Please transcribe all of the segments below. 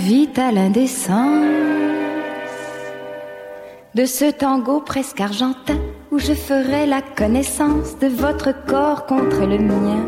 invite à l'indécence de ce tango presque argentin où je ferai la connaissance de votre corps contre le mien,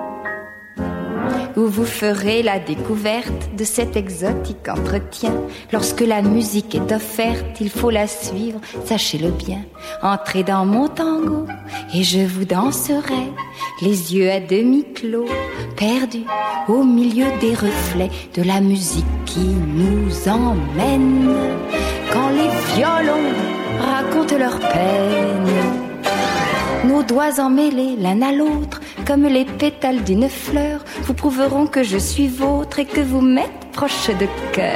où vous ferez la découverte de cet exotique entretien. Lorsque la musique est offerte, il faut la suivre, sachez-le bien. Entrez dans mon tango et je vous danserai, les yeux à demi clos, perdus au milieu des reflets de la musique qui nous emmène. Quand les violons racontent leur peine, nos doigts emmêlés l'un à l'autre, comme les pétales d'une fleur, vous prouveront que je suis vôtre et que vous m'êtes proche de cœur.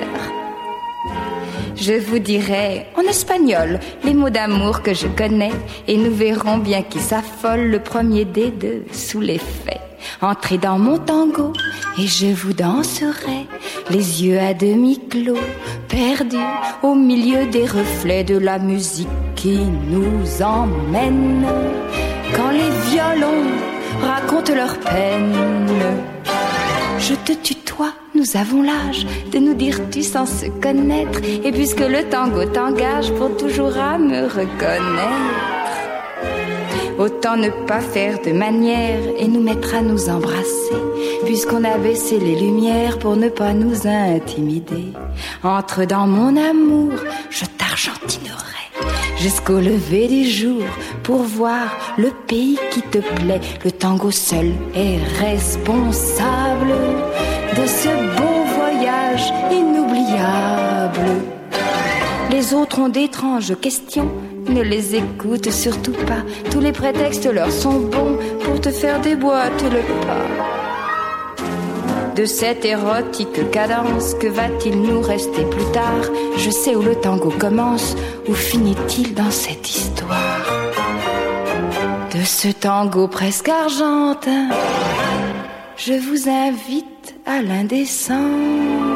Je vous dirai en espagnol les mots d'amour que je connais, et nous verrons bien qui s'affole le premier des deux sous l'effet. Entrez dans mon tango et je vous danserai, les yeux à demi clos, perdus au milieu des reflets de la musique qui nous emmène. Quand les violons racontent leur peine, je te tutoie, nous avons l'âge de nous dire tu sans se connaître, et puisque le tango t'engage pour toujours à me reconnaître, autant ne pas faire de manière et nous mettre à nous embrasser, puisqu'on a baissé les lumières pour ne pas nous intimider. Entre dans mon amour, je t'argentinerai jusqu'au lever du jour pour voir le pays qui te plaît. Le tango seul est responsable de ce beau voyage inoubliable. Les autres ont d'étranges questions, ne les écoute surtout pas. Tous les prétextes leur sont bons pour te faire déboîter le pas. De cette érotique cadence, que va-t-il nous rester plus tard? Je sais où le tango commence, où finit-il dans cette histoire? De ce tango presque argentin, je vous invite à l'indécence.